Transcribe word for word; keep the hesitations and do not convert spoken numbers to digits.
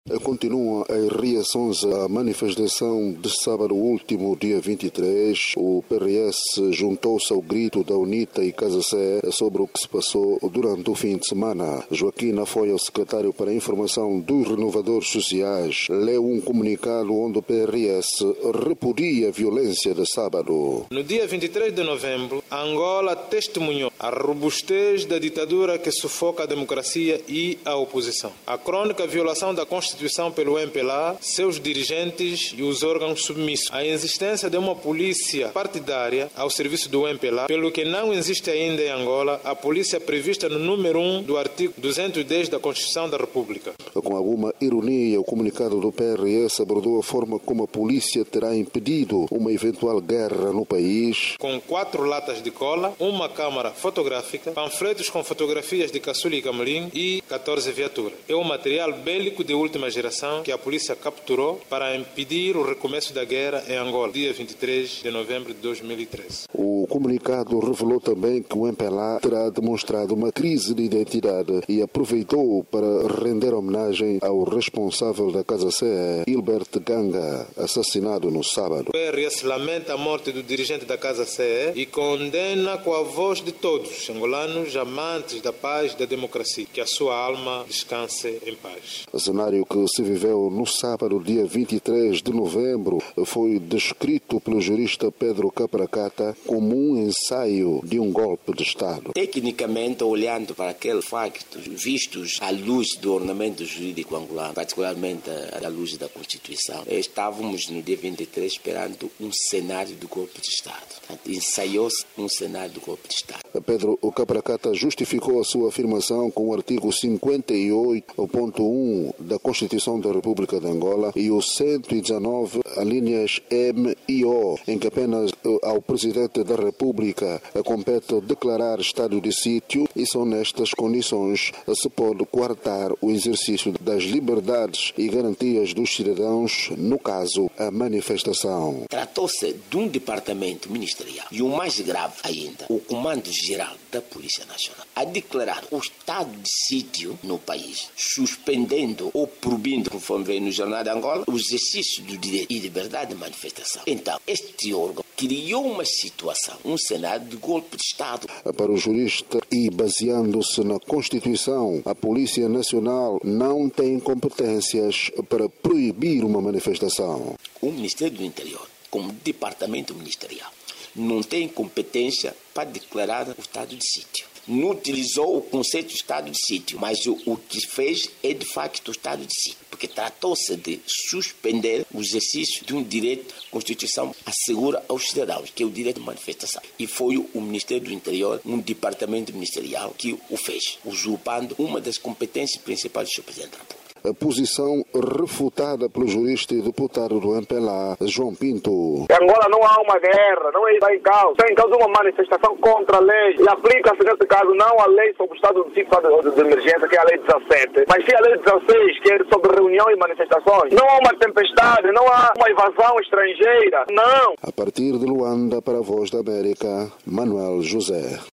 Continuam as reações à manifestação de sábado último, dia vinte e três. O P R S juntou-se ao grito da UNITA e Casa Sé sobre o que se passou durante o fim de semana. Joaquim Afoia, o secretário para a informação dos renovadores sociais, leu um comunicado onde o P R S repudia a violência de sábado. No dia vinte e três de novembro, Angola testemunhou a robustez da ditadura que sufoca a democracia e a oposição. A crônica violação da Constituição pelo M P L A, seus dirigentes e os órgãos submissos. A existência de uma polícia partidária ao serviço do M P L A, pelo que não existe ainda em Angola a polícia prevista no número um do artigo duzentos e dez da Constituição da República. Com alguma ironia, o comunicado do P R S abordou a forma como a polícia terá impedido uma eventual guerra no país. Com quatro latas de cola, uma câmara fotográfica, panfletos com fotografias de caçula e camelim e catorze viaturas. É um material bélico de última geração que a polícia capturou para impedir o recomeço da guerra em Angola, dia vinte e três de novembro de dois mil e treze. O comunicado revelou também que o M P L A terá demonstrado uma crise de identidade e aproveitou para render homenagem ao responsável da Casa Sé, Hilbert Ganga, assassinado no sábado. O P R S lamenta a morte do dirigente da Casa Sé e condena com a voz de todos os angolanos amantes da paz e da democracia, que a sua alma descanse em paz. O cenário que se viveu no sábado, dia vinte e três de novembro, foi descrito pelo jurista Pedro Capracata como um ensaio de um golpe de Estado. Tecnicamente, olhando para aqueles factos vistos à luz do ordenamento jurídico angolano, particularmente à luz da Constituição, estávamos no dia vinte e três perante um cenário de golpe de Estado. Ensaiou-se um cenário de golpe de Estado. Pedro Capracata justificou a sua afirmação com o artigo cinquenta e oito ponto um da Constituição da República de Angola e o cento e dezenove, alíneas M e O, em que apenas ao Presidente da República compete declarar estado de sítio e só nestas condições se pode coartar o exercício das liberdades e garantias dos cidadãos, no caso, a manifestação. Tratou-se de um departamento ministerial e o mais grave ainda, o Comando-Geral da Polícia Nacional, a declarar o estado de sítio no país, suspendendo ou proibindo, conforme vem no Jornal de Angola, o exercício do direito e liberdade de manifestação. Então, este órgão criou uma situação, um cenário de golpe de Estado. Para o jurista, e baseando-se na Constituição, a Polícia Nacional não tem competências para proibir uma manifestação. O Ministério do Interior, como departamento ministerial, não tem competência para declarar o estado de sítio. Não utilizou o conceito de estado de sítio, mas o, o que fez é de facto o estado de sítio, porque tratou-se de suspender o exercício de um direito que a Constituição assegura aos cidadãos, que é o direito de manifestação. E foi o Ministério do Interior, um departamento ministerial, que o fez, usurpando uma das competências principais do senhor Presidente da República. A posição refutada pelo jurista e deputado do M P L A, João Pinto. Em Angola não há uma guerra, não está em causa. Está em causa uma manifestação contra a lei. E aplica-se, nesse caso, não a lei sobre o estado de sítio de, de emergência, que é a lei dezassete, mas sim a lei dezasseis, que é sobre reunião e manifestações. Não há uma tempestade, não há uma invasão estrangeira, não. A partir de Luanda, para a Voz da América, Manuel José.